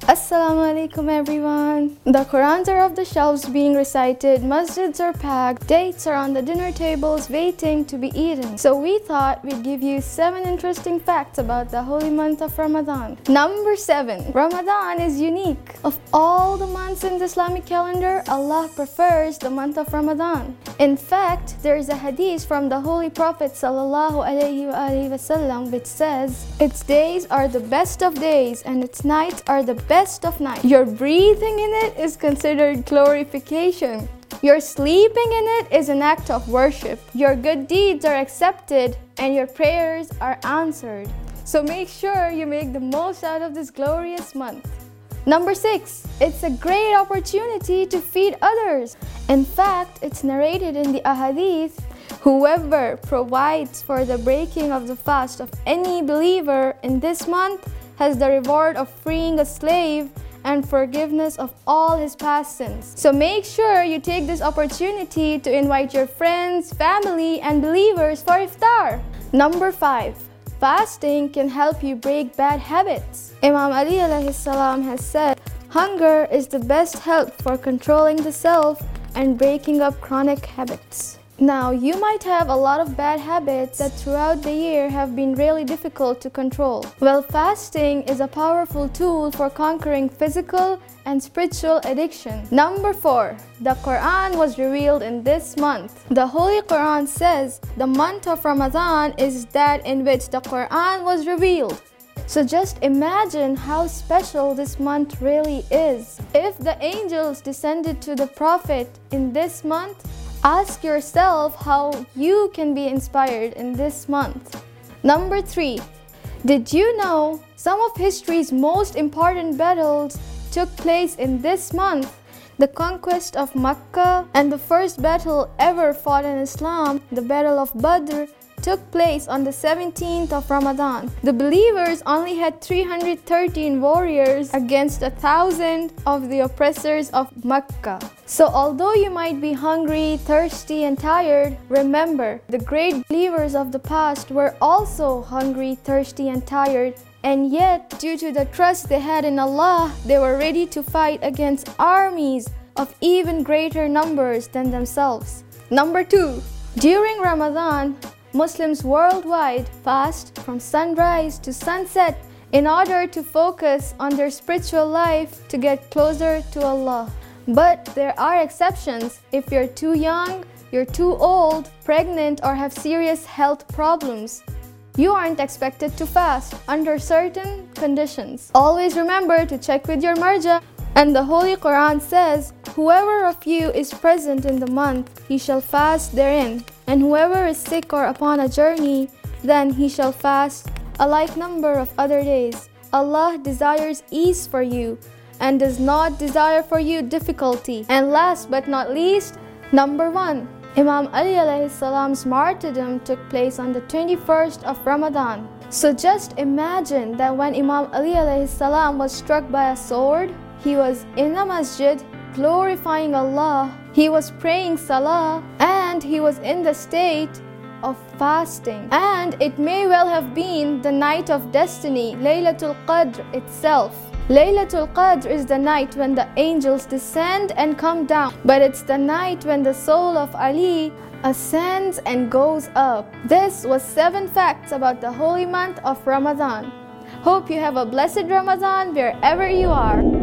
Assalamu alaikum everyone. The Qurans are off the shelves being recited, masjids are packed, dates are on the dinner tables waiting to be eaten. So we thought we'd give you 7 interesting facts about the holy month of Ramadan. Number 7. Ramadan is unique. Of all the months in the Islamic calendar, Allah prefers the month of Ramadan. In fact, there is a hadith from the Holy Prophet ﷺ which says, "Its days are the best of days and its nights are the best of nights. Your breathing in it is considered glorification. Your sleeping in it is an act of worship. Your good deeds are accepted and your prayers are answered." So make sure you make the most out of this glorious month. Number 6. It's a great opportunity to feed others. In fact, it's narrated in the ahadith, whoever provides for the breaking of the fast of any believer in this month has the reward of freeing a slave and forgiveness of all his past sins. So make sure you take this opportunity to invite your friends, family, and believers for iftar. Number 5. Fasting can help you break bad habits. Imam Ali alayhi salam has said, "Hunger is the best help for controlling the self and breaking up chronic habits." Now, you might have a lot of bad habits that throughout the year have been really difficult to control. Well, fasting is a powerful tool for conquering physical and spiritual addiction. Number 4. The Quran was revealed in this month. The Holy Quran says the month of Ramadan is that in which the Quran was revealed. So just imagine how special this month really is. If the angels descended to the Prophet in this month, ask yourself how you can be inspired in this month. Number 3. Did you know some of history's most important battles took place in this month? The conquest of Mecca and the first battle ever fought in Islam, the Battle of Badr, took place on the 17th of Ramadan. The believers only had 313 warriors against 1,000 of the oppressors of Mecca. So although you might be hungry, thirsty, and tired, remember, the great believers of the past were also hungry, thirsty, and tired, and yet, due to the trust they had in Allah, they were ready to fight against armies of even greater numbers than themselves. Number 2. During Ramadan, Muslims worldwide fast from sunrise to sunset in order to focus on their spiritual life to get closer to Allah. But there are exceptions. If you're too young, you're too old, pregnant, or have serious health problems, you aren't expected to fast under certain conditions. Always remember to check with your marja. And the Holy Quran says, "Whoever of you is present in the month, he shall fast therein. And whoever is sick or upon a journey, then he shall fast a like number of other days. Allah desires ease for you and does not desire for you difficulty." And last but not least, number 1. Imam Ali alayhi salam's martyrdom took place on the 21st of Ramadan. So just imagine that when Imam Ali alayhi salam was struck by a sword, he was in a masjid glorifying Allah, he was praying salah, and he was in the state of fasting. And it may well have been the night of destiny, Laylatul Qadr itself. Laylatul Qadr is the night when the angels descend and come down, but it's the night when the soul of Ali ascends and goes up. This was 7 facts about the holy month of Ramadan. Hope you have a blessed Ramadan wherever you are.